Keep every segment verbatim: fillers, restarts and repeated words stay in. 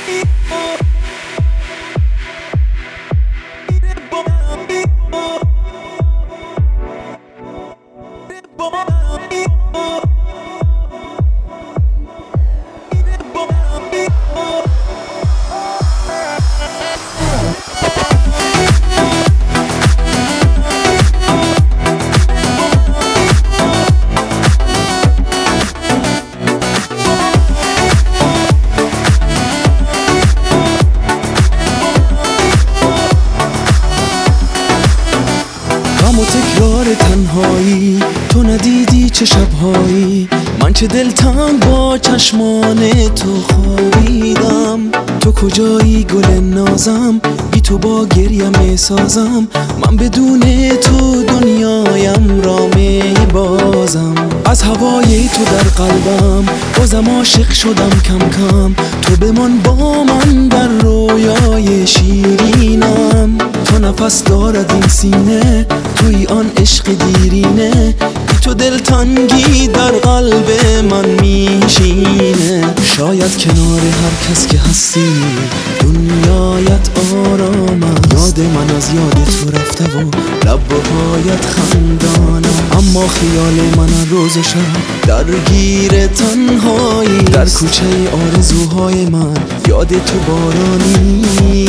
غم و تکرار تنهایی، تو ندیدی چه شبهایی من چه دلتنگ با چشمان تو خوابیدم. تو کجایی گل نازم، بی تو با گریم میسازم. من بدون تو دنیایم را می بازم. از هوای تو در قلبم بازم عاشق شدم کم کم. تو بمان با من در رویای شیرینم. تو نفس دارد این سینه، توی آن عشق دیرینه. بی تو دلتنگی در قلب من میشینه. شاید کنار هر کس که هستی دنیایت آرامم. یاد من از یاد تو رفته و لب و پایت خندانم. اما خیال من روز و شب درگیر تنهایی. در کوچه آرزوهای من یاد تو بارانی.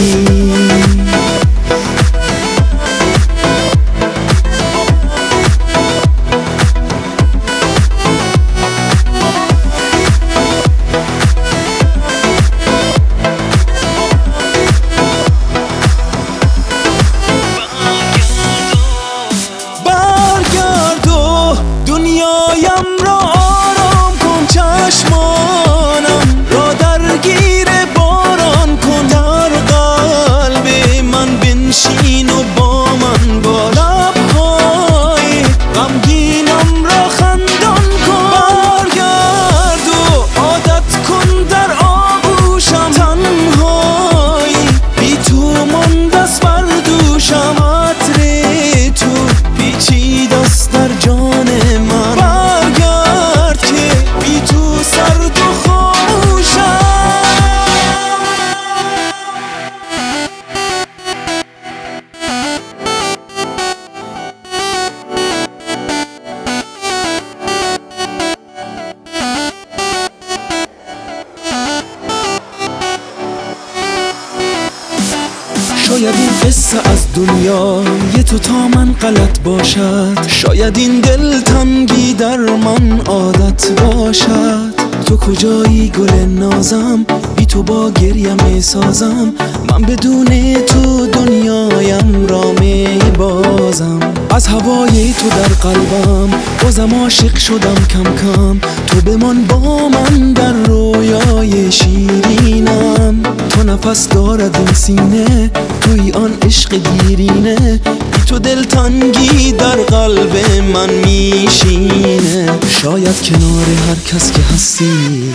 شاید این قصه از دنیا یه تو تا من غلط باشد. شاید این دل تنگی در من عادت باشد. تو کجایی گل نازم، بی تو با گریه می سازم. من بدون تو دنیایم را می بازم. از هوای تو در قلبم بازم عاشق شدم کم کم. تو بمان با من در رویای شیرینم. تو نفس دارد این سینه، توی آن عشق دیرینه. بی تو دلتنگی در قلب من میشینه. شاید کنار هر کس که هستی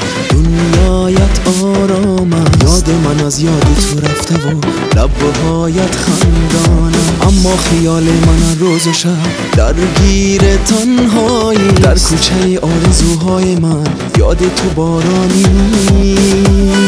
دنیایت آرامم. یاد من از یاد تو رفته و لب و پایت خندانم. اما خیال من روز و شب درگیر تنهایی. در کوچه آرزوهای من یاد تو بارانی.